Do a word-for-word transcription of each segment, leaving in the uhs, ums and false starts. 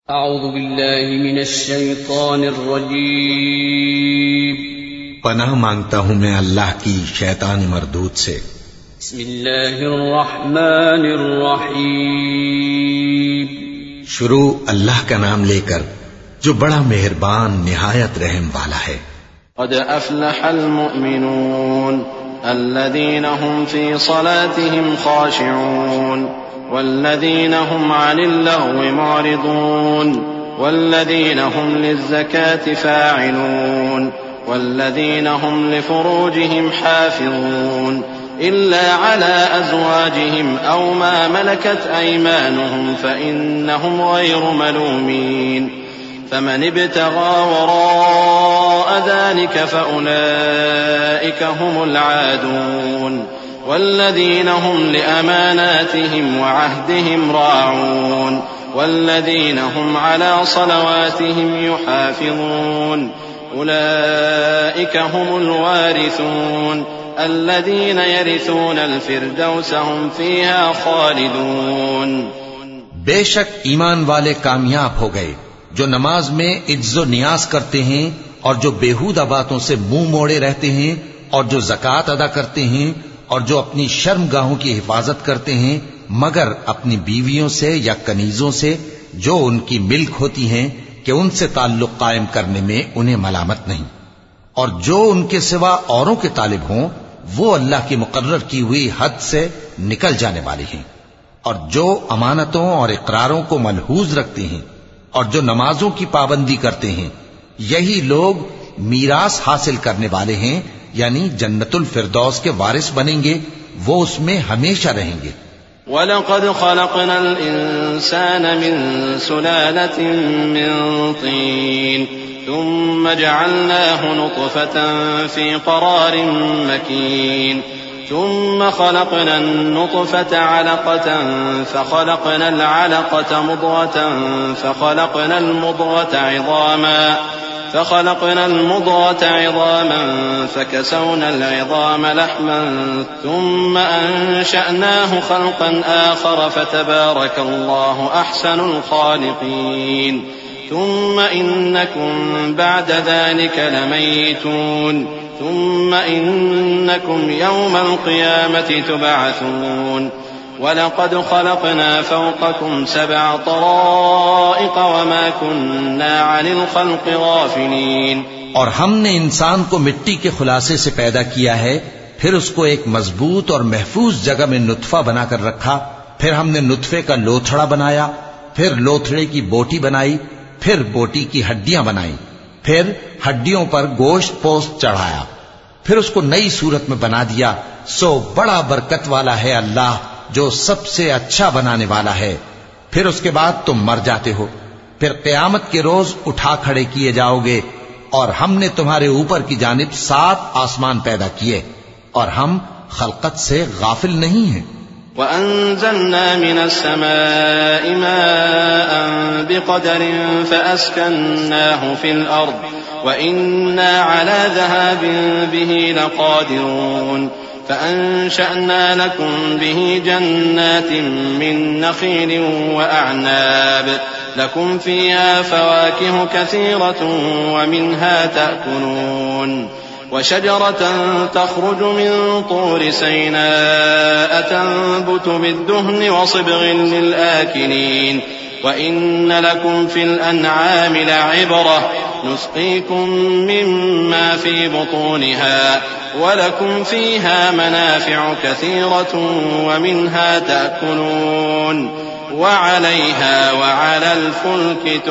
اعوذ باللہ من الشیطان الرجیم پناہ مانگتا ہوں میں اللہ کی شیطان مردود سے۔ بسم اللہ الرحمن الرحیم شروع اللہ کا نام لے کر جو بڑا مہربان نہایت رحم والا ہے۔ قد افلح المؤمنون الذين هم في صلاتهم خاشعون والذين هم عن اللغو معرضون والذين هم للزكاة فاعلون والذين هم لفروجهم حافظون إلا على أزواجهم أو ما ملكت أيمانهم فإنهم غير ملومين فمن ابتغى وراء ذلك فأولئك هم العادون والذين هم لأماناتهم وعهدهم راعون والذين هم على صلواتهم يحافظون أولئك هم الوارثون الذين يرثون الفردوس هم فيها خالدون۔ بے شک ایمان والے کامیاب ہو گئے جو نماز میں عجز و نیاز کرتے ہیں اور جو بیہودہ باتوں سے منہ موڑے رہتے ہیں اور جو زکوٰۃ ادا کرتے ہیں اور جو اپنی شرم گاہوں کی حفاظت کرتے ہیں مگر اپنی بیویوں سے یا کنیزوں سے جو ان کی ملک ہوتی ہیں کہ ان سے تعلق قائم کرنے میں انہیں ملامت نہیں، اور جو ان کے سوا اوروں کے طالب ہوں وہ اللہ کی مقرر کی ہوئی حد سے نکل جانے والے ہیں، اور جو امانتوں اور اقراروں کو ملحوظ رکھتے ہیں اور جو نمازوں کی پابندی کرتے ہیں یہی لوگ میراث حاصل کرنے والے ہیں، یعنی جنت الفردوس کے وارث بنیں گے، وہ اس میں ہمیشہ رہیں گے۔ وَلَقَدْ خَلَقْنَا الْإِنسَانَ مِنْ سُلَالَةٍ مِّن طِينٍ ثُمَّ جَعَلْنَاهُ نُطْفَةً فِي قَرَارٍ مَّكِينٍ ثُمَّ خَلَقْنَا النُّطْفَةَ عَلَقَةً فَخَلَقْنَا الْعَلَقَةَ مُضْغَةً فَخَلَقْنَا الْمُضْغَةَ عِظَامًا فخلقنا المضغة عظاما فكسونا العظام لحما ثم أنشأناه خلقا آخر فتبارك الله أحسن الخالقين ثم إنكم بعد ذلك لميتون ثم إنكم يوم القيامة تبعثون وَلَقَدْ خَلَقْنَا فَوْقَكُمْ سَبْعَ طَرَائِقَ وَمَا كُنَّا عَنِ الْخَلْقِ غَافِلِينَ۔ اور ہم نے انسان کو مٹی کے خلاصے سے پیدا کیا ہے، پھر اس کو ایک مضبوط اور محفوظ جگہ میں نطفہ بنا کر رکھا، پھر ہم نے نطفے کا لوتھڑا بنایا، پھر لوتھڑے کی بوٹی بنائی، پھر بوٹی کی ہڈیاں بنائی، پھر ہڈیوں پر گوشت پوست چڑھایا، پھر اس کو نئی صورت میں بنا دیا۔ سو بڑا برکت والا ہے اللہ جو سب سے اچھا بنانے والا ہے۔ پھر اس کے بعد تم مر جاتے ہو، پھر قیامت کے روز اٹھا کھڑے کیے جاؤ گے، اور ہم نے تمہارے اوپر کی جانب سات آسمان پیدا کیے اور ہم خلقت سے غافل نہیں ہیں۔ وَأَنزَلْنَا مِنَ السَّمَاءِ مَاءً بِقَدَرٍ فَأَسْكَنَّاهُ فِي الْأَرْضِ وَإِنَّا عَلَى ذَهَابٍ بِهِ لَقَادِرُونَ فأنشأنا لكم به جنات من نخيل وأعناب لكم فيها فواكه كثيرة ومنها تأكلون وشجرة تخرج من طور سيناء تنبت بالدهن وصبغ للآكلين وإن لكم في الأنعام لعبرة نسقيكم مما في بطونها ولكم فيها منافع كثيرة ومنها تأكلون وعليها وعلى الفلك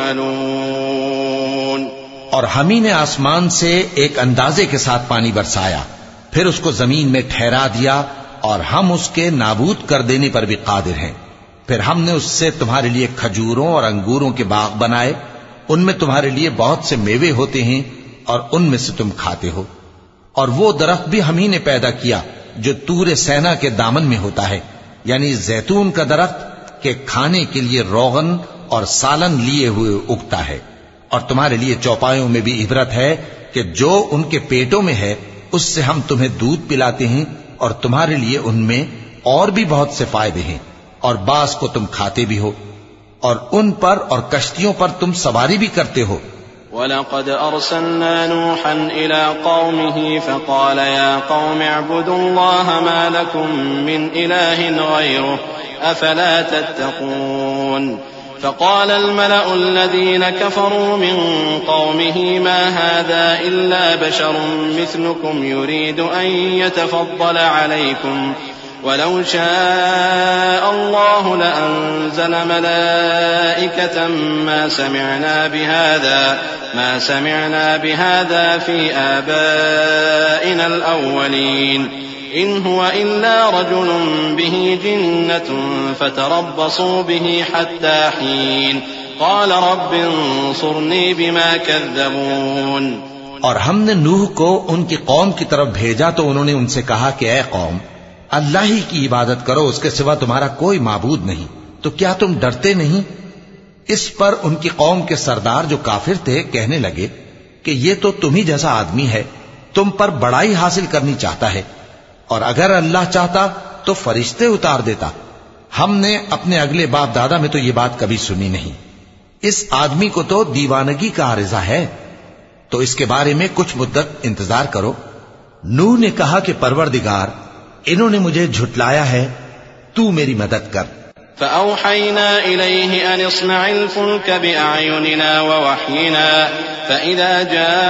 تحملون۔ اور ہم ہی نے آسمان سے ایک اندازے کے ساتھ پانی برسایا، پھر اس کو زمین میں ٹھہرا دیا، اور ہم اس کے نابود کر دینے پر بھی قادر ہیں۔ پھر ہم نے اس سے تمہارے لیے کھجوروں اور انگوروں کے باغ بنائے، ان میں تمہارے لیے بہت سے میوے ہوتے ہیں اور ان میں سے تم کھاتے ہو۔ اور وہ درخت بھی ہم ہی نے پیدا کیا جو طور سینا کے دامن میں ہوتا ہے، یعنی زیتون کا درخت کہ کھانے کے لیے روغن اور سالن لیے ہوئے اگتا ہے، اور تمہارے لیے چوپایوں میں بھی عبرت ہے کہ جو ان کے پیٹوں میں ہے اس سے ہم تمہیں دودھ پلاتے ہیں، اور تمہارے لیے ان میں اور بھی بہت سے فائدے ہیں، اور بعض کو تم کھاتے بھی ہو۔ اور ان پر اور کشتیوں پر تم سواری بھی کرتے ہو. وَلَقَدْ أَرْسَلْنَا نُوحًا إِلَىٰ قَوْمِهِ فَقَالَ يَا قَوْمِ اعْبُدُوا اللَّهَ مَا لَكُم مِّنْ إِلَٰهٍ غَيْرُهُ أَفَلَا تَتَّقُونَ فقال الملأ الذين كفروا من قومه ما هذا إلا بشر مثلكم يريد أن يتفضل عليكم ولو شاء الله لأنزل ملائكة ما سمعنا بهذا ما سمعنا بهذا في آبائنا الأولين إن هو إلا رجل به جنة فتربصوا به حتى حين قال رب انصرني بما كذبون. اور ہم نے نوح کو ان کی قوم کی طرف بھیجا تو انہوں نے ان سے کہا کہ اے قوم اللہ ہی کی عبادت کرو، اس کے سوا تمہارا کوئی معبود نہیں، تو کیا تم ڈرتے نہیں؟ اس پر ان کی قوم کے سردار جو کافر تھے کہنے لگے کہ یہ تو تم ہی جیسا آدمی ہے، تم پر بڑائی حاصل کرنی چاہتا ہے، اور اگر اللہ چاہتا تو فرشتے اتار دیتا. ہم نے اپنے اگلے باپ دادا میں تو یہ بات کبھی سنی نہیں. اس آدمی کو تو دیوانگی کا عارضہ ہے، تو اس کے بارے میں کچھ مدت انتظار کرو. نوح نے کہا کہ پروردگار انہوں نے مجھے جھٹلایا ہے، تو میری مدد کر. فأوحينا إليه أن اصنع الفلك بأعيننا ووحينا فإذا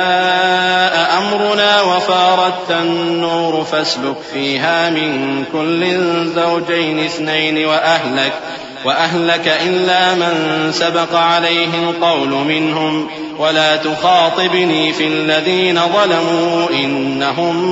جاء أمرنا وفارت النور فاسلك فيها من كل زوجين اثنين وأهلك وأهلك إلا من سبق عليه القول منهم ولا تخاطبني في الذين ظلموا إنهم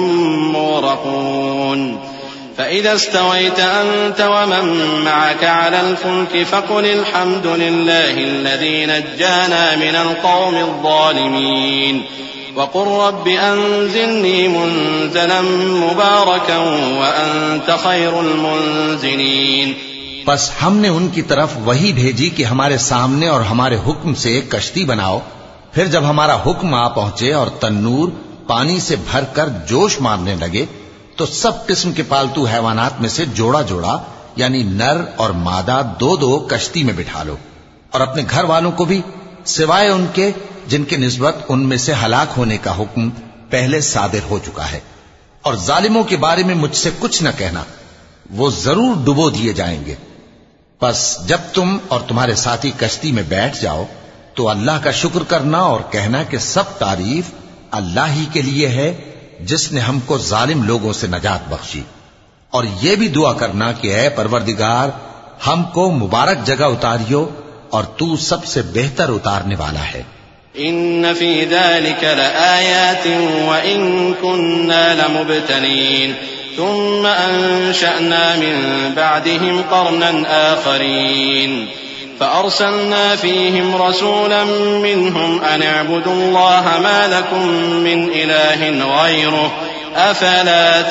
مغرقون. فإذا استويت أنت ومن معك على الفلك فقل الحمد لله الذي نجانا من القوم الظالمين وقل رب أنزلني منزلا مباركا وأنت خير المنزلين. بس ہم نے ان کی طرف وہی بھیجی کہ ہمارے سامنے اور ہمارے حکم سے ایک کشتی بناؤ. پھر جب ہمارا حکم آ پہنچے اور تنور پانی سے بھر کر جوش مارنے لگے تو سب قسم کے پالتو حیوانات میں سے جوڑا جوڑا یعنی نر اور مادہ دو دو کشتی میں بٹھا لو، اور اپنے گھر والوں کو بھی سوائے ان کے جن کے نسبت ان میں سے ہلاک ہونے کا حکم پہلے صادر ہو چکا ہے. اور ظالموں کے بارے میں مجھ سے کچھ نہ کہنا، وہ ضرور ڈبو دیے جائیں گے. پس جب تم اور تمہارے ساتھی کشتی میں بیٹھ جاؤ تو اللہ کا شکر کرنا اور کہنا کہ سب تعریف اللہ ہی کے لیے ہے جس نے ہم کو ظالم لوگوں سے نجات بخشی. اور یہ بھی دعا کرنا کہ اے پروردگار ہم کو مبارک جگہ اتاریو اور تو سب سے بہتر اتارنے والا ہے. ان فی ذلک لآیات وان کننا لمبتلین ثم انشأنا من بعدهم قرنا آخرین فأرسلنا فيهم رسولا منهم أن اعبدوا الله ما لكم من إله غيره أفلا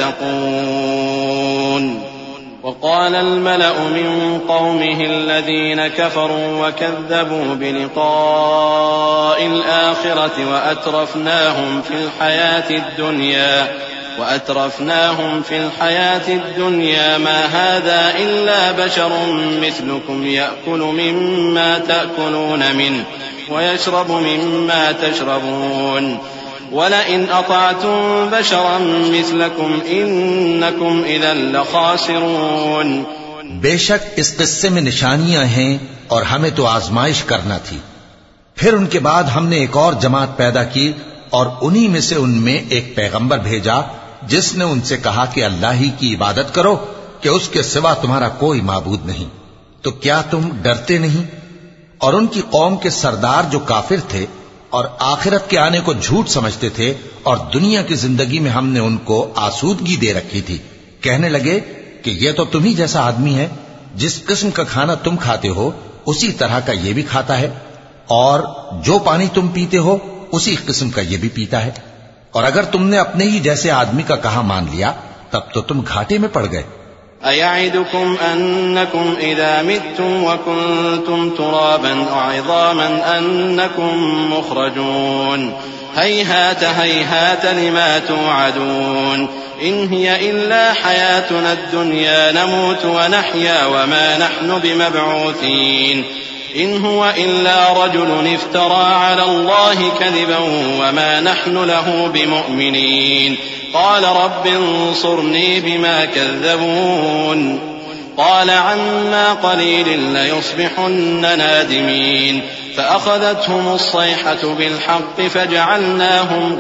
تتقون. وقال الملأ من قومه الذين كفروا وكذبوا بلقاء الآخرة وأترفناهم في الحياة الدنيا وأترفناهم في الحياة الدنيا ما هذا إلا بشر مثلكم يأكل مما تأكلون منه ويشرب مما تشربون ولئن أطعتم بشرا مثلكم إنكم إذا لخاسرون. بے شک اس قصے میں نشانیاں ہیں اور ہمیں تو آزمائش کرنا تھی. پھر ان کے بعد ہم نے ایک اور جماعت پیدا کی اور انہی میں سے ان میں ایک پیغمبر بھیجا جس نے ان سے کہا کہ اللہ ہی کی عبادت کرو کہ اس کے سوا تمہارا کوئی معبود نہیں، تو کیا تم ڈرتے نہیں؟ اور ان کی قوم کے سردار جو کافر تھے اور آخرت کے آنے کو جھوٹ سمجھتے تھے اور دنیا کی زندگی میں ہم نے ان کو آسودگی دے رکھی تھی، کہنے لگے کہ یہ تو تم ہی جیسا آدمی ہے، جس قسم کا کھانا تم کھاتے ہو اسی طرح کا یہ بھی کھاتا ہے، اور جو پانی تم پیتے ہو اسی قسم کا یہ بھی پیتا ہے. اور اگر تم نے اپنے ہی جیسے آدمی کا کہا مان لیا تب تو تم گھاٹے میں پڑ گئے. أَيَعِدُكُمْ أَنَّكُمْ إِذَا مِتُّمْ وَكُنْتُمْ تُرَابًا وَعِظَامًا أَنَّكُمْ مُخْرَجُونَ هَيْهَاتَ هَيْهَاتَ لِمَا تُوعَدُونَ إِنْ هِيَ إِلَّا حَيَاتُنَا الدُّنْيَا نَمُوتُ وَنَحْيَا وَمَا نَحْنُ بِمَبْعُوثِينَ إن هو إلا رجل افترى على الله كذبا وما نحن له بمؤمنين قال رب انصرني بما كذبون قال عما قليل ليصبحن نادمين فأخذتهم الصيحة بالحق فجعلناهم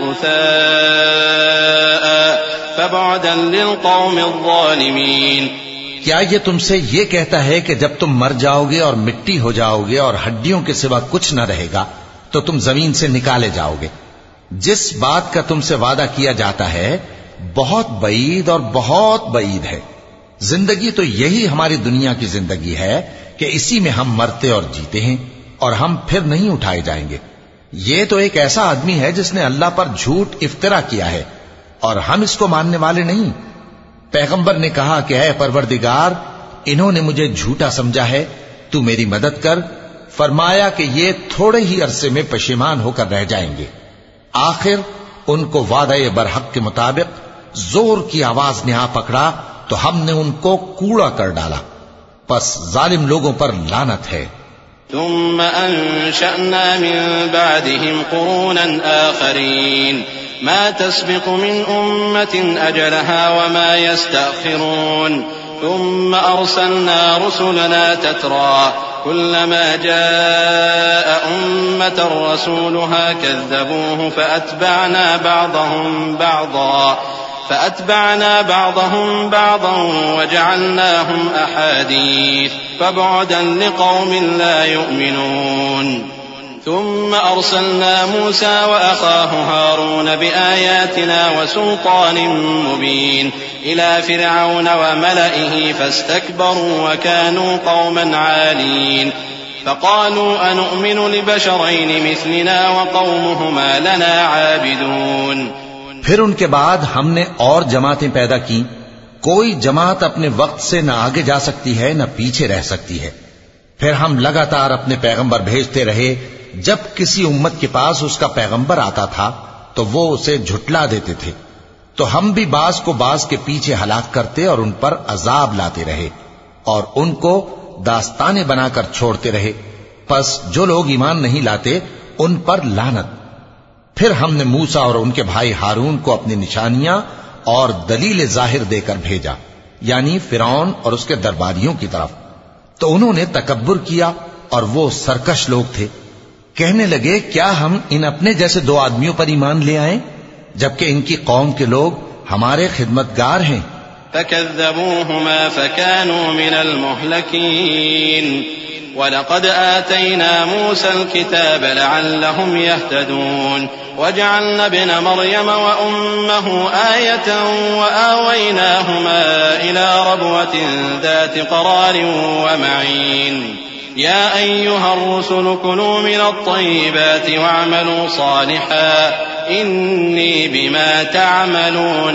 غثاء فبعدا للقوم الظالمين. کیا یہ تم سے یہ کہتا ہے کہ جب تم مر جاؤ گے اور مٹی ہو جاؤ گے اور ہڈیوں کے سوا کچھ نہ رہے گا تو تم زمین سے نکالے جاؤ گے؟ جس بات کا تم سے وعدہ کیا جاتا ہے بہت بعید اور بہت بعید ہے. زندگی تو یہی ہماری دنیا کی زندگی ہے کہ اسی میں ہم مرتے اور جیتے ہیں اور ہم پھر نہیں اٹھائے جائیں گے. یہ تو ایک ایسا آدمی ہے جس نے اللہ پر جھوٹ افطرا کیا ہے اور ہم اس کو ماننے والے نہیں. پیغمبر نے کہا کہ اے پروردگار انہوں نے مجھے جھوٹا سمجھا ہے، تو میری مدد کر. فرمایا کہ یہ تھوڑے ہی عرصے میں پشیمان ہو کر رہ جائیں گے. آخر ان کو وعدہ برحق کے مطابق زور کی آواز نے آ پکڑا تو ہم نے ان کو کوڑا کر ڈالا. پس ظالم لوگوں پر لعنت ہے. ثم أنشأنا من بعدهم قرونا آخرين ما تسبق من أمة أجلها وما يستأخرون ثم أرسلنا رسلنا تترى كلما جاء أمة رسولها كذبوه فأتبعنا بعضهم بعضا فأتبعنا بعضهم بعضا وجعلناهم أحاديث فبعدا لقوم لا يؤمنون. ثم أرسلنا موسى وأخاه هارون بآياتنا وسلطان مبين إلى فرعون وملئه فاستكبروا وكانوا قوما عالين فقالوا أنؤمن لبشرين مثلنا وقومهما لنا عابدون. پھر ان کے بعد ہم نے اور جماعتیں پیدا کی. کوئی جماعت اپنے وقت سے نہ آگے جا سکتی ہے نہ پیچھے رہ سکتی ہے. پھر ہم لگاتار اپنے پیغمبر بھیجتے رہے. جب کسی امت کے پاس اس کا پیغمبر آتا تھا تو وہ اسے جھٹلا دیتے تھے، تو ہم بھی بعض کو بعض کے پیچھے ہلاک کرتے اور ان پر عذاب لاتے رہے اور ان کو داستانیں بنا کر چھوڑتے رہے. پس جو لوگ ایمان نہیں لاتے ان پر لعنت. پھر ہم نے موسیٰ اور ان کے بھائی ہارون کو اپنی نشانیاں اور دلیل ظاہر دے کر بھیجا، یعنی فرعون اور اس کے درباریوں کی طرف. تو انہوں نے تکبر کیا اور وہ سرکش لوگ تھے. کہنے لگے کیا ہم ان اپنے جیسے دو آدمیوں پر ایمان لے آئیں جبکہ ان کی قوم کے لوگ ہمارے خدمتگار ہیں. فكذبوهما فكانوا من المهلكين وَلَقَدْ آتَيْنَا مُوسَى الْكِتَابَ لَعَلَّهُمْ يَهْتَدُونَ وَجَعَلْنَا ابْنَ مَرْيَمَ وَأُمَّهُ آيَةً وَآوَيْنَاهُمَا إِلَى رَبْوَةٍ ذَاتِ قَرَارٍ وَمَعِينٍ يَا أَيُّهَا الرُّسُلُ كُلُوا مِنَ الطَّيِّبَاتِ وَاعْمَلُوا صَالِحًا إِنِّي بِمَا تَعْمَلُونَ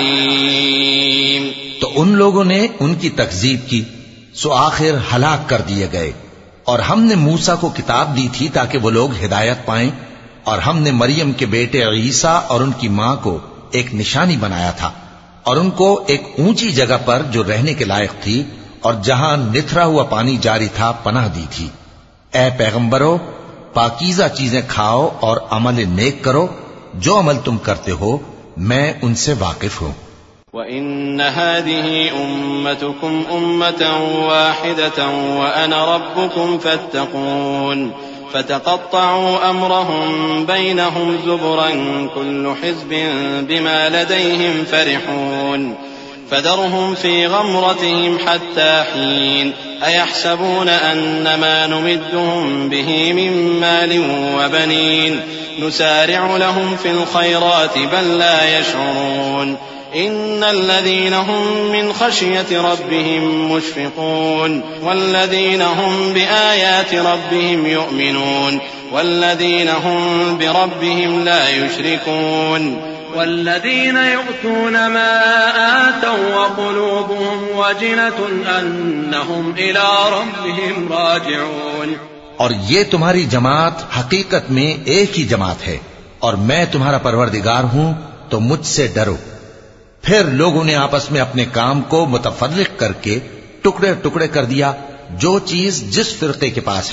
عَلِيمٌ۔ تو ان لوگوں نے ان کی تکذیب کی سو آخر ہلاک کر دیے گئے، اور ہم نے موسیٰ کو کتاب دی تھی تاکہ وہ لوگ ہدایت پائیں، اور ہم نے مریم کے بیٹے عیسیٰ اور ان کی ماں کو ایک نشانی بنایا تھا، اور ان کو ایک اونچی جگہ پر جو رہنے کے لائق تھی اور جہاں نتھرا ہوا پانی جاری تھا پناہ دی تھی۔ اے پیغمبرو، پاکیزہ چیزیں کھاؤ اور عمل نیک کرو، جو عمل تم کرتے ہو میں ان سے واقف ہوں۔ وَإِنَّ هَذِهِ أُمَّتُكُمْ أُمَّةً وَاحِدَةً وَأَنَا رَبُّكُمْ فَاتَّقُونِ فَتَقَطَّعُوا أَمْرَهُمْ بَيْنَهُمْ زُبُرًا كُلُّ حِزْبٍ بِمَا لَدَيْهِمْ فَرِحُونَ فَذَرْهُمْ فِي غَمْرَتِهِمْ حَتَّى حِينٍ أَيَحْسَبُونَ أَنَّمَا نُمِدُّهُمْ بِهِ مِن مَّالٍ وَبَنِينَ نُسَارِعُ لَهُمْ فِي الْخَيْرَاتِ بَل لَّا يَشْعُرُونَ إِنَّ الَّذِينَ هُم مِّنْ خَشْيَةِ رَبِّهِم مُّشْفِقُونَ وَالَّذِينَ هُم بِآيَاتِ رَبِّهِمْ يُؤْمِنُونَ وَالَّذِينَ هُم بِرَبِّهِمْ لَا يُشْرِكُونَ وَالَّذِينَ يُؤْتُونَ مَا آتَوا وَقُلُوبُهُمْ وَجِلَةٌ أَنَّهُمْ إِلَى رَبِّهِمْ راجعون۔ اور یہ تمہاری جماعت حقیقت میں ایک ہی جماعت ہے، اور میں تمہارا پروردگار ہوں تو مجھ سے ڈرو۔ پھر لوگوں نے آپس میں اپنے کام کو متفرق کر کے ٹکڑے ٹکڑے کر دیا، جو چیز جس فرقے کے پاس ہے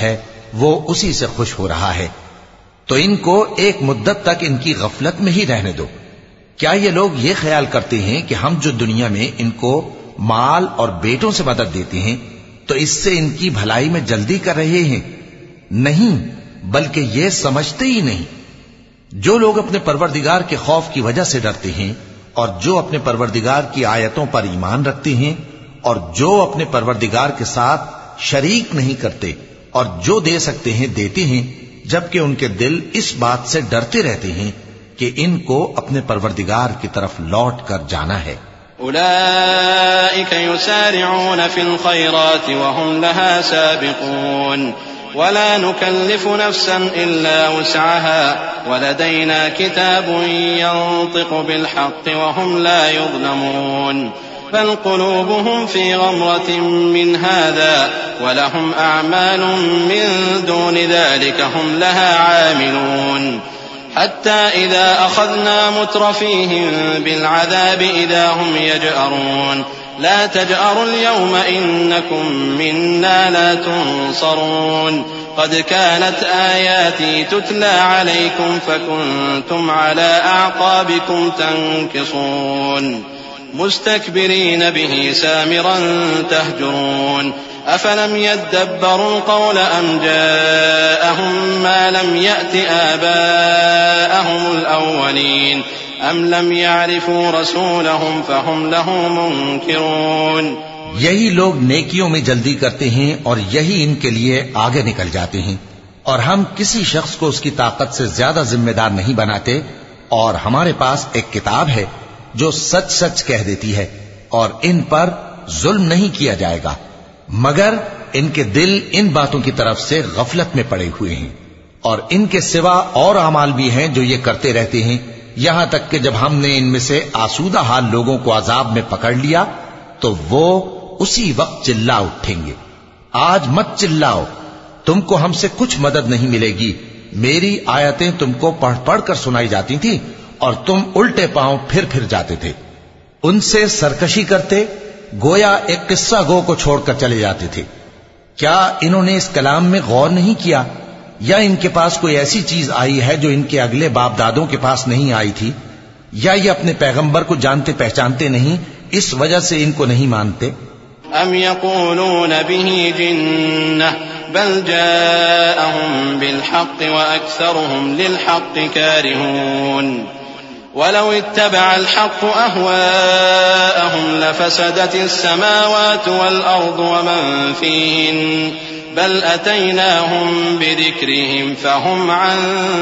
وہ اسی سے خوش ہو رہا ہے۔ تو ان کو ایک مدت تک ان کی غفلت میں ہی رہنے دو۔ کیا یہ لوگ یہ خیال کرتے ہیں کہ ہم جو دنیا میں ان کو مال اور بیٹوں سے مدد دیتے ہیں تو اس سے ان کی بھلائی میں جلدی کر رہے ہیں؟ نہیں، بلکہ یہ سمجھتے ہی نہیں۔ جو لوگ اپنے پروردگار کے خوف کی وجہ سے ڈرتے ہیں اور جو اپنے پروردگار کی آیتوں پر ایمان رکھتے ہیں اور جو اپنے پروردگار کے ساتھ شریک نہیں کرتے اور جو دے سکتے ہیں دیتے ہیں، جبکہ ان کے دل اس بات سے ڈرتے رہتے ہیں کہ ان کو اپنے پروردگار کی طرف لوٹ کر جانا ہے۔ أولئك يسارعون في الخيرات وهم لها سابقون ولا نكلف نفسا إلا وسعها ولدينا كتاب ينطق بالحق وهم لا يظلمون بل قلوبهم في غمرة من هذا ولهم أعمال من دون ذلك هم لها عاملون حتى إذا أخذنا مترفيهم بالعذاب إذا هم يجأرون لا تجأروا اليوم إنكم منا لا تنصرون قد كانت آياتي تتلى عليكم فكنتم على أعقابكم تنكصون مستكبرين به سامرا تهجرون أفلم يدبروا القول أم جاءهم ما لم يأت آباءهم الأولين أم لم يعرفوا رسولهم فهم له منكرون۔ یہی لوگ نیکیوں میں جلدی کرتے ہیں اور یہی ان کے لیے آگے نکل جاتے ہیں، اور ہم کسی شخص کو اس کی طاقت سے زیادہ ذمہ دار نہیں بناتے، اور ہمارے پاس ایک کتاب ہے جو سچ سچ کہہ دیتی ہے اور ان پر ظلم نہیں کیا جائے گا، مگر ان کے دل ان باتوں کی طرف سے غفلت میں پڑے ہوئے ہیں، اور ان کے سوا اور اعمال بھی ہیں جو یہ کرتے رہتے ہیں، یہاں تک کہ جب ہم نے ان میں سے آسودہ حال لوگوں کو عذاب میں پکڑ لیا تو وہ اسی وقت چلا اٹھیں گے۔ آج مت چلاؤ، تم کو ہم سے کچھ مدد نہیں ملے گی، میری آیتیں تم کو پڑھ پڑھ کر سنائی جاتی تھی اور تم الٹے پاؤں پھر پھر جاتے تھے، ان سے سرکشی کرتے، گویا ایک قصہ گو کو چھوڑ کر چلے جاتے تھے۔ کیا انہوں نے اس کلام میں غور نہیں کیا، یا ان کے پاس کوئی ایسی چیز آئی ہے جو ان کے اگلے باپ دادوں کے پاس نہیں آئی تھی، یا یہ اپنے پیغمبر کو جانتے پہچانتے نہیں اس وجہ سے ان کو نہیں مانتے؟ ام يقولون به جنة بل جاءهم بالحق وأكثرهم للحق كارهون ولو اتبع الحق أهواءهم لفسدت السماوات والأرض ومن فيهن بل أتيناهم بذكرهم فهم عن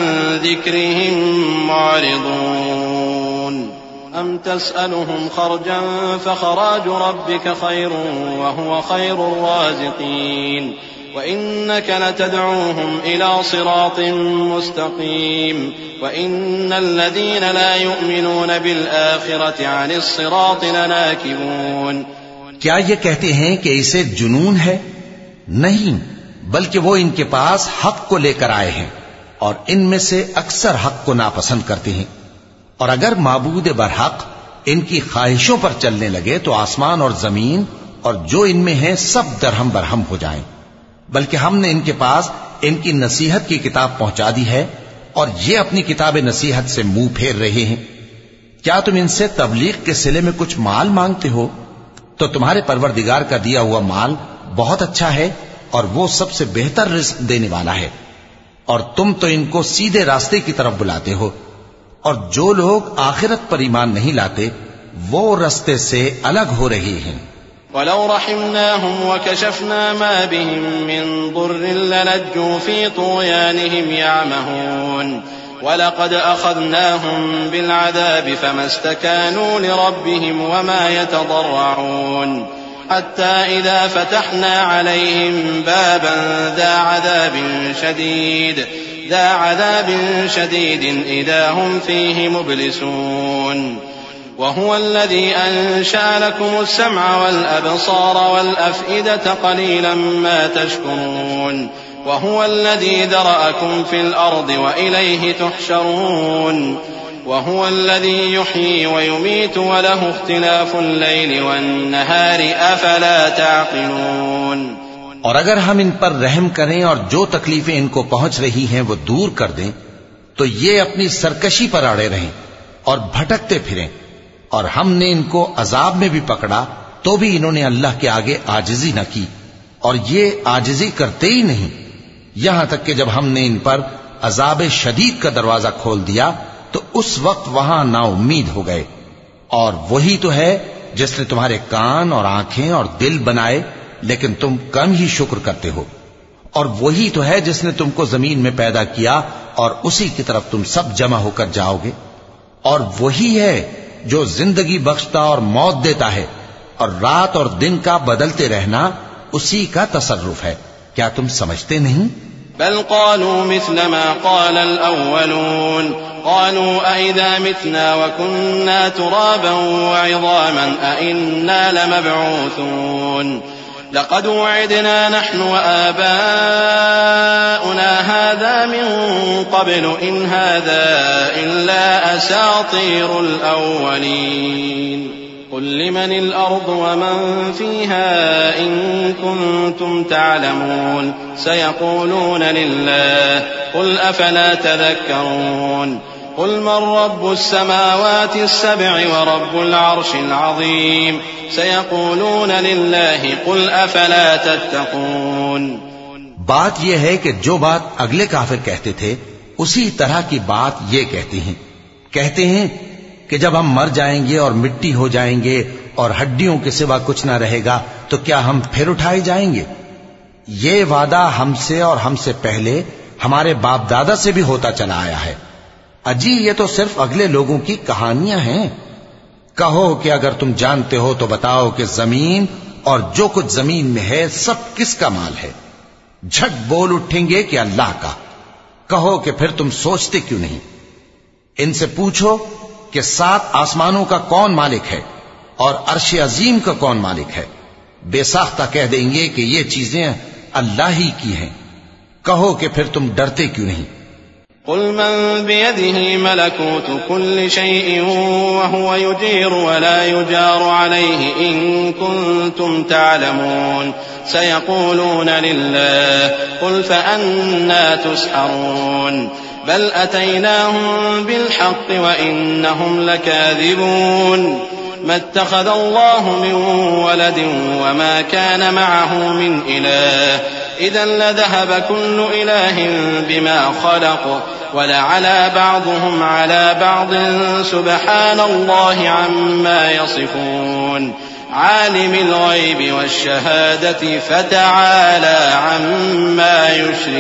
ذكرهم معرضون أم تسألهم خرجا فخراج ربك خير وهو خير الرازقين وإنك لتدعوهم إلى صراط مستقيم وإن الذين لا يؤمنون بالآخرة عن الصراط لناكبون۔ کیا یہ کہتے ہیں کہ اسے جنون ہے؟ نہیں، بلکہ وہ ان کے پاس حق کو لے کر آئے ہیں اور ان میں سے اکثر حق کو ناپسند کرتے ہیں، اور اگر معبود برحق ان کی خواہشوں پر چلنے لگے تو آسمان اور زمین اور جو ان میں ہیں سب درہم برہم ہو جائیں، بلکہ ہم نے ان کے پاس ان کی نصیحت کی کتاب پہنچا دی ہے اور یہ اپنی کتاب نصیحت سے منہ پھیر رہے ہیں۔ کیا تم ان سے تبلیغ کے صلے میں کچھ مال مانگتے ہو؟ تو تمہارے پروردگار کا دیا ہوا مال بہت اچھا ہے اور وہ سب سے بہتر رزق دینے والا ہے، اور تم تو ان کو سیدھے راستے کی طرف بلاتے ہو، اور جو لوگ آخرت پر ایمان نہیں لاتے وہ رستے سے الگ ہو رہے ہیں۔ وَلَوْ رَحِمْنَاهُمْ وَكَشَفْنَا مَا بِهِمْ مِنْ ضُرٍّ لَنَجُّوا فِي طُغْيَانِهِمْ يَعْمَهُونَ وَلَقَدْ أَخَذْنَاهُمْ بِالْعَذَابِ فَمَا اسْتَكَانُوا لِرَبِّهِمْ وَمَا يَتَضَرَّعُونَ حَتَّى إِذَا فَتَحْنَا عَلَيْهِمْ بَابًا ذَا عَذَابٍ شَدِيدٍ ذَا عَذَابٍ شَدِيدٍ إِذَا هُمْ فِيهِ مُبْلِسُونَ وهو الذي أنشأ لكم السمع والأبصار والأفئدة قليلا ما تشكرون وهو الذي ذرأكم في الأرض وإليه تحشرون وهو الذي يحيي ويميت وله اختلاف الليل والنهار أفلا تعقلون۔ اور اگر ہم ان پر رحم کریں اور جو تکلیفیں ان کو پہنچ رہی ہیں وہ دور کر دیں تو یہ اپنی سرکشی پر اڑے رہیں اور بھٹکتے پھریں، اور ہم نے ان کو عذاب میں بھی پکڑا تو بھی انہوں نے اللہ کے آگے عاجزی نہ کی، اور یہ عاجزی کرتے ہی نہیں، یہاں تک کہ جب ہم نے ان پر عذاب شدید کا دروازہ کھول دیا تو اس وقت وہاں نا امید ہو گئے۔ اور وہی تو ہے جس نے تمہارے کان اور آنکھیں اور دل بنائے لیکن تم کم ہی شکر کرتے ہو، اور وہی تو ہے جس نے تم کو زمین میں پیدا کیا اور اسی کی طرف تم سب جمع ہو کر جاؤ گے، اور وہی ہے جو زندگی بخشتا اور موت دیتا ہے، اور رات اور دن کا بدلتے رہنا اسی کا تصرف ہے، کیا تم سمجھتے نہیں؟ بل قالوا مثل ما قال الأولون قالوا أئذا متنا وكنا ترابا وعظاما أئنا لمبعوثون لقد وعدنا نحن وآباؤنا هذا من قبل إن هذا إلا أساطير الأولين قل لمن الأرض ومن فيها إن كنتم تعلمون سيقولون لله قل أفلا تذكرون قل من رب السماوات السبع ورب العرش العظيم سيقولون لله قل أفلا تتقون۔ بات یہ ہے کہ جو بات اگلے کافر کہتے تھے اسی طرح کی بات یہ کہتے ہیں، کہتے ہیں کہ جب ہم مر جائیں گے اور مٹی ہو جائیں گے اور ہڈیوں کے سوا کچھ نہ رہے گا تو کیا ہم پھر اٹھائے جائیں گے؟ یہ وعدہ ہم سے اور ہم سے پہلے ہمارے باپ دادا سے بھی ہوتا چلا آیا ہے، اجی یہ تو صرف اگلے لوگوں کی کہانیاں ہیں۔ کہو کہ اگر تم جانتے ہو تو بتاؤ کہ زمین اور جو کچھ زمین میں ہے سب کس کا مال ہے؟ جھٹ بول اٹھیں گے کہ اللہ کا۔ کہو کہ پھر تم سوچتے کیوں نہیں؟ ان سے پوچھو کہ سات آسمانوں کا کون مالک ہے اور عرش عظیم کا کون مالک ہے؟ بے ساختہ کہہ دیں گے کہ یہ چیزیں اللہ ہی کی ہیں۔ کہو کہ پھر تم ڈرتے کیوں نہیں؟ قل من بيده ملكوت كل شيء وهو يجير ولا يجار عليه إن كنتم تعلمون سيقولون لله قل فأنا تسحرون بل أتيناهم بالحق وإنهم لكاذبون ما اتخذ الله من ولد وما كان معه من إله إذا لذهب كل إله بما خلق ولعلى بعضهم على بعض سبحان الله عما يصفون عالم الغيب والشهادة فتعالى عما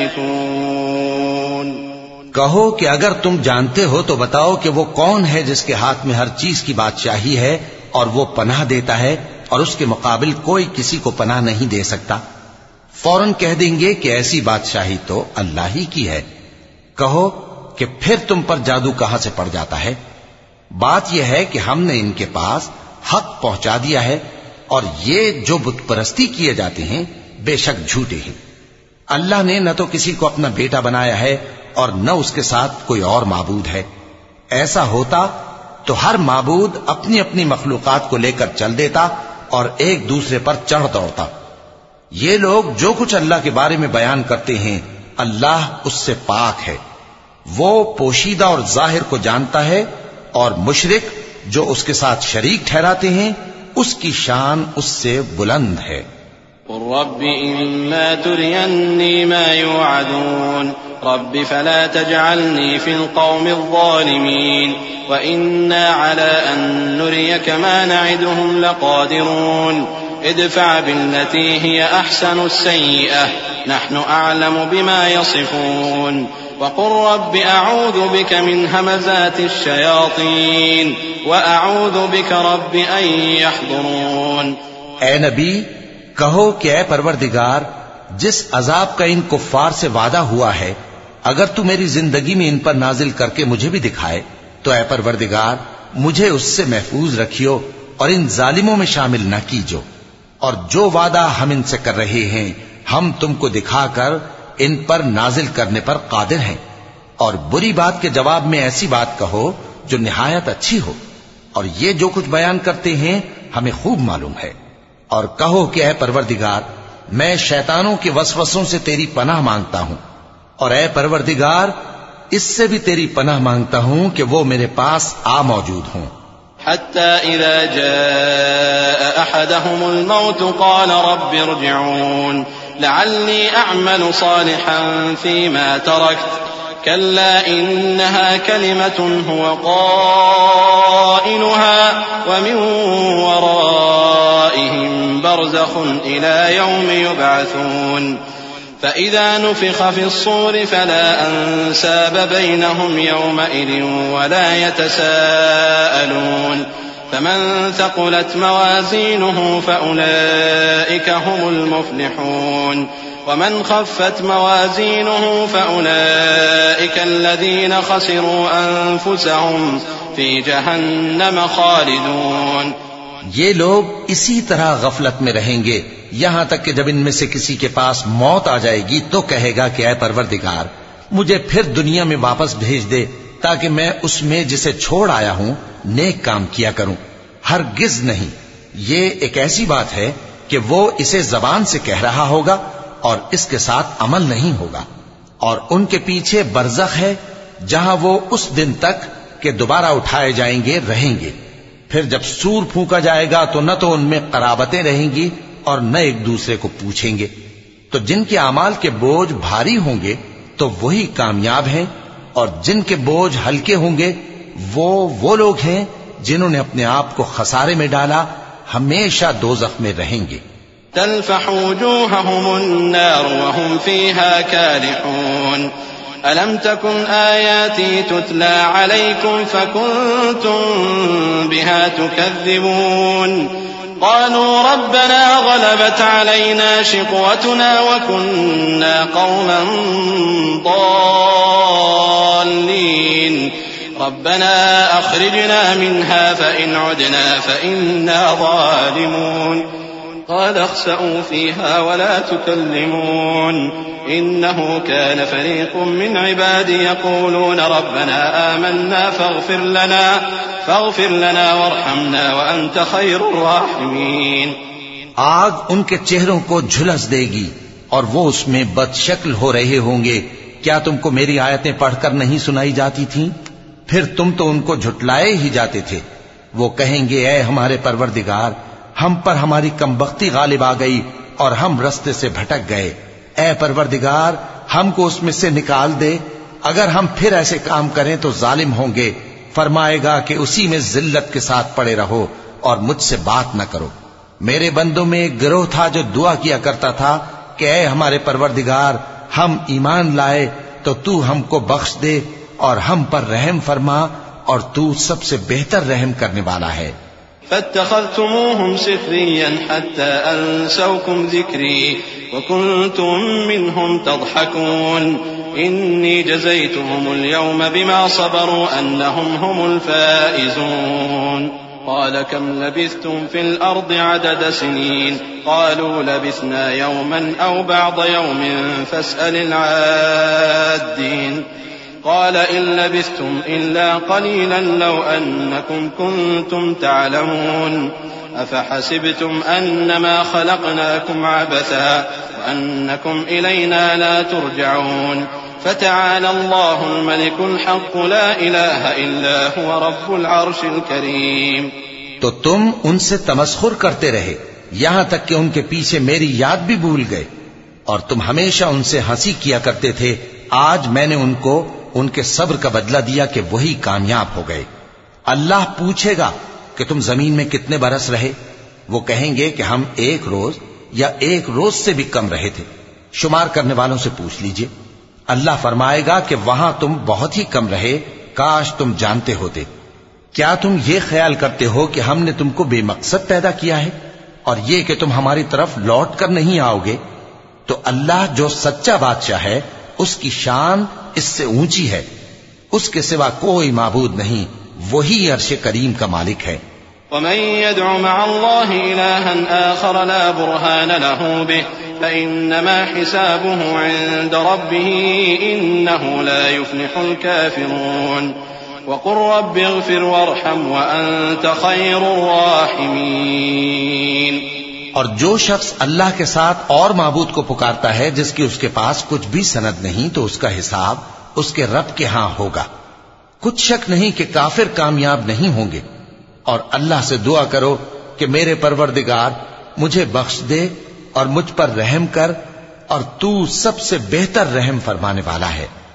يشركون۔ کہو کہ اگر تم جانتے ہو تو بتاؤ کہ وہ کون ہے جس کے ہاتھ میں ہر چیز کی بادشاہی ہے اور وہ پناہ دیتا ہے اور اس کے مقابل کوئی کسی کو پناہ نہیں دے سکتا۔ فوراً کہہ دیں گے کہ ایسی بادشاہی تو اللہ ہی کی ہے۔ کہو کہ پھر تم پر جادو کہاں سے پڑ جاتا ہے؟ بات یہ ہے کہ ہم نے ان کے پاس حق پہنچا دیا ہے، اور یہ جو بت پرستی کیے جاتے ہیں بے شک جھوٹے ہیں۔ اللہ نے نہ تو کسی کو اپنا بیٹا بنایا ہے اور نہ اس کے ساتھ کوئی اور معبود ہے۔ ایسا ہوتا تو ہر معبود اپنی اپنی مخلوقات کو لے کر چل دیتا اور ایک دوسرے پر چڑھ دوڑتا۔ یہ لوگ جو کچھ اللہ کے بارے میں بیان کرتے ہیں اللہ اس سے پاک ہے، وہ پوشیدہ اور ظاہر کو جانتا ہے، اور مشرک جو اس کے ساتھ شریک ٹھہراتے ہیں اس کی شان اس سے بلند ہے۔ قل رب إما تريني ما يوعدون رب فلا تجعلني في القوم الظالمين وإنا على أن نريك ما نعدهم لقادرون ادفع بالتي هي أحسن السيئة نحن أعلم بما يصفون وقل رب أعوذ بك من همزات الشياطين وأعوذ بك رب أن يحضرون۔ اے نبی کہو کہ اے پروردگار جس عذاب کا ان کفار سے وعدہ ہوا ہے اگر تو میری زندگی میں ان پر نازل کر کے مجھے بھی دکھائے تو اے پروردگار مجھے اس سے محفوظ رکھیو اور ان ظالموں میں شامل نہ کیجو، اور جو وعدہ ہم ان سے کر رہے ہیں ہم تم کو دکھا کر ان پر نازل کرنے پر قادر ہیں، اور بری بات کے جواب میں ایسی بات کہو جو نہایت اچھی ہو، اور یہ جو کچھ بیان کرتے ہیں ہمیں خوب معلوم ہے۔ اور کہو کہ اے پروردگار میں شیطانوں کے وسوسوں سے تیری پناہ مانگتا ہوں، اور اے پروردگار اس سے بھی تیری پناہ مانگتا ہوں کہ وہ میرے پاس آ موجود ہوں۔ حتى إذا جاء أحدهم الموت قال رب ارجعون لعلي أعمل صالحا فيما تركت كلا إنها كلمة هو قائلها ومن ورائهم برزخ إلى يوم يبعثون فإذا نفخ في الصور فلا أنساب بينهم يومئذ ولا يتساءلون فمن ثقلت موازينه فأولئك هم المفلحون ومن خفت موازينه فأولئك الذين خسروا أنفسهم في جهنم خالدون۔ یہ لوگ اسی طرح غفلت میں رہیں گے یہاں تک کہ جب ان میں سے کسی کے پاس موت آ جائے گی تو کہے گا کہ اے پروردگار مجھے پھر دنیا میں واپس بھیج دے تاکہ میں اس میں جسے چھوڑ آیا ہوں نیک کام کیا کروں۔ ہرگز نہیں، یہ ایک ایسی بات ہے کہ وہ اسے زبان سے کہہ رہا ہوگا اور اس کے ساتھ عمل نہیں ہوگا، اور ان کے پیچھے برزخ ہے جہاں وہ اس دن تک کہ دوبارہ اٹھائے جائیں گے رہیں گے۔ پھر جب سور پھونکا جائے گا تو نہ تو ان میں قرابتیں رہیں گی اور نہ ایک دوسرے کو پوچھیں گے۔ تو جن کے اعمال کے بوجھ بھاری ہوں گے تو وہی کامیاب ہیں، اور جن کے بوجھ ہلکے ہوں گے وہ وہ لوگ ہیں جنہوں نے اپنے آپ کو خسارے میں ڈالا، ہمیشہ دوزخ میں رہیں گے۔ تلفح وجوههم النار وهم فيها كالحون ألم تكن آياتي تتلى عليكم فكنتم بها تكذبون قالوا ربنا غلبت علينا شقوتنا وكنا قوما ضالين ربنا أخرجنا منها فإن عدنا فإنا ظالمون قال اخسئوا فيها ولا تكلمون إنه كان فريق من عبادي يقولون ربنا آمنا فاغفر لنا فاغفر لنا وارحمنا وأنت خير الراحمين۔ آگ ان کے چہروں کو جھلس دے گی اور وہ اس میں بد شکل ہو رہے ہوں گے، کیا تم کو میری آیتیں پڑھ کر نہیں سنائی جاتی تھیں؟ پھر تم تو ان کو جھٹلائے ہی جاتے تھے۔ وہ کہیں گے اے ہمارے پروردگار ہم پر ہماری کمبختی غالب آ گئی اور ہم رستے سے بھٹک گئے، اے پروردگار ہم کو اس میں سے نکال دے، اگر ہم پھر ایسے کام کریں تو ظالم ہوں گے۔ فرمائے گا کہ اسی میں ذلت کے ساتھ پڑے رہو اور مجھ سے بات نہ کرو۔ میرے بندوں میں ایک گروہ تھا جو دعا کیا کرتا تھا کہ اے ہمارے پروردگار ہم ایمان لائے تو تو ہم کو بخش دے اور ہم پر رحم فرما، اور تو سب سے بہتر رحم کرنے والا ہے۔ فاتخذتموهم سخريا حتى أنسوكم ذكري وكنتم منهم تضحكون إني جزيتهم اليوم بما صبروا أنهم هم الفائزون قال كم لبثتم في الأرض عدد سنين قالوا لبثنا يوما أو بعض يوم فاسأل العادين قال إن لبثتم إلا قليلا لو أنكم كنتم تعلمون أفحسبتم أنما خلقناكم عبثا وأنكم إلينا لا ترجعون فتعالى الله الملك الحق لا إله إلا هو رب العرش الكريم۔ تو تم ان سے تمسخر کرتے رہے یہاں تک کہ ان کے پیچھے میری یاد بھی بھول گئے، اور تم ہمیشہ ان سے ہنسی کیا کرتے تھے۔ آج میں نے ان کو ان کے صبر کا بدلہ دیا کہ وہی کامیاب ہو گئے۔ اللہ پوچھے گا کہ تم زمین میں کتنے برس رہے؟ وہ کہیں گے کہ ہم ایک روز یا ایک روز سے بھی کم رہے تھے، شمار کرنے والوں سے پوچھ لیجئے۔ اللہ فرمائے گا کہ وہاں تم بہت ہی کم رہے، کاش تم جانتے ہوتے۔ کیا تم یہ خیال کرتے ہو کہ ہم نے تم کو بے مقصد پیدا کیا ہے اور یہ کہ تم ہماری طرف لوٹ کر نہیں آؤ گے؟ تو اللہ جو سچا بادشاہ ہے اس کی شان اس سے اونچی ہے، اس کے سوا کوئی معبود نہیں، وہی عرش کریم کا مالک ہے۔ ومن يدع مع الله إلها آخر لا برهان له به فإنما حسابه عند ربه إنه لا يفلح الكافرون وقل رب اغفر وارحم وأنت خير الراحمين۔ اور جو شخص اللہ کے ساتھ اور معبود کو پکارتا ہے جس کی اس کے پاس کچھ بھی سند نہیں تو اس کا حساب اس کے رب کے ہاں ہوگا. کچھ شک نہیں کہ کافر کامیاب نہیں ہوں گے. اور اللہ سے دعا کرو کہ میرے پروردگار مجھے بخش دے اور مجھ پر رحم کر، اور تو سب سے بہتر رحم فرمانے والا ہے.